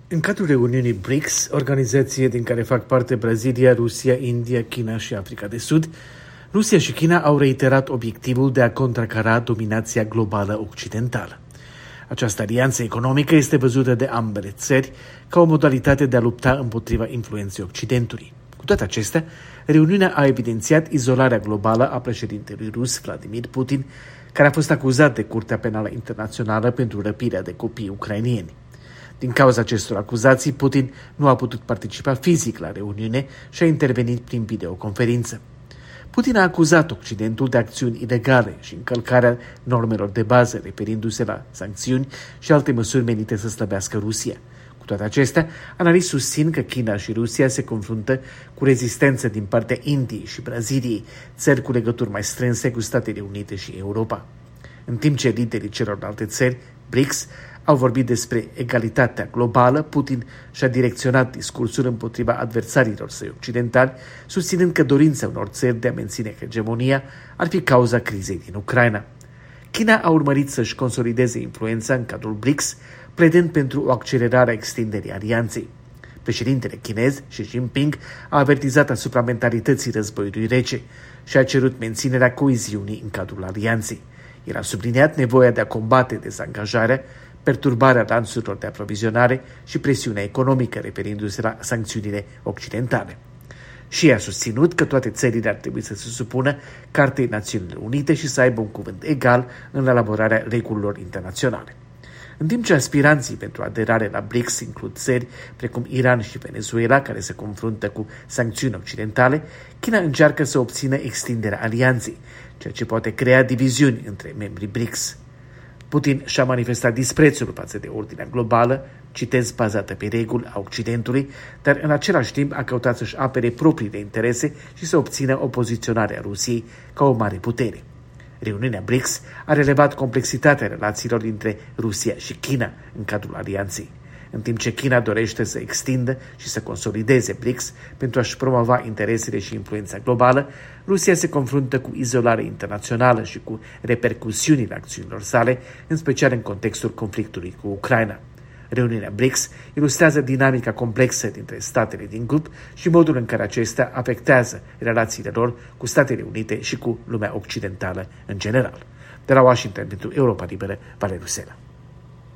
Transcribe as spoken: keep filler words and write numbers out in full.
În cadrul reuniunii B R I C S, organizație din care fac parte Brazilia, Rusia, India, China și Africa de Sud, Rusia și China au reiterat obiectivul de a contracara dominația globală occidentală. Această alianță economică este văzută de ambele țări ca o modalitate de a lupta împotriva influenței Occidentului. Cu toate acestea, reuniunea a evidențiat izolarea globală a președintelui rus Vladimir Putin, care a fost acuzat de Curtea Penală Internațională pentru răpirea de copii ucrainieni. Din cauza acestor acuzații, Putin nu a putut participa fizic la reuniune și a intervenit prin videoconferință. Putin a acuzat Occidentul de acțiuni ilegale și încălcarea normelor de bază, referindu-se la sancțiuni și alte măsuri menite să slăbească Rusia. Cu toate acestea, analiști susțin că China și Rusia se confruntă cu rezistență din partea Indiei și Braziliei, țări cu legături mai strânse cu Statele Unite și Europa. În timp ce liderii celorlalte țări, B R I C S, au vorbit despre egalitatea globală, Putin și-a direcționat discursul împotriva adversarilor săi occidentali, susținând că dorința unor țări de a menține hegemonia ar fi cauza crizei din Ucraina. China a urmărit să-și consolideze influența în cadrul B R I C S, pledând pentru o accelerare a extinderii alianței. Președintele chinez, Xi Jinping, a avertizat asupra mentalității războiului rece și a cerut menținerea coeziunii în cadrul alianței. El a subliniat nevoia de a combate dezangajarea, perturbarea lanțurilor de aprovizionare și presiunea economică, referindu-se la sancțiunile occidentale. Și a susținut că toate țările ar trebui să se supună Cartei Națiunilor Unite și să aibă un cuvânt egal în elaborarea regulilor internaționale. În timp ce aspiranții pentru aderare la B R I C S includ țări precum Iran și Venezuela, care se confruntă cu sancțiuni occidentale, China încearcă să obțină extinderea alianței, ceea ce poate crea diviziuni între membrii B R I C S. Putin și-a manifestat disprețul față de ordinea globală, citez, bazată pe reguli a Occidentului, dar în același timp a căutat să-și apere propriile interese și să obțină o poziționare a Rusiei ca o mare putere. Reuniunea B R I C S a relevat complexitatea relațiilor dintre Rusia și China în cadrul alianței. În timp ce China dorește să extindă și să consolideze B R I C S pentru a-și promova interesele și influența globală, Rusia se confruntă cu izolare internațională și cu repercusiunile acțiunilor sale, în special în contextul conflictului cu Ucraina. Reuniunea B R I C S ilustrează dinamica complexă dintre statele din grup și modul în care acestea afectează relațiile lor cu Statele Unite și cu lumea occidentală în general. De la Washington, pentru Europa Liberă, Valeriu Sela.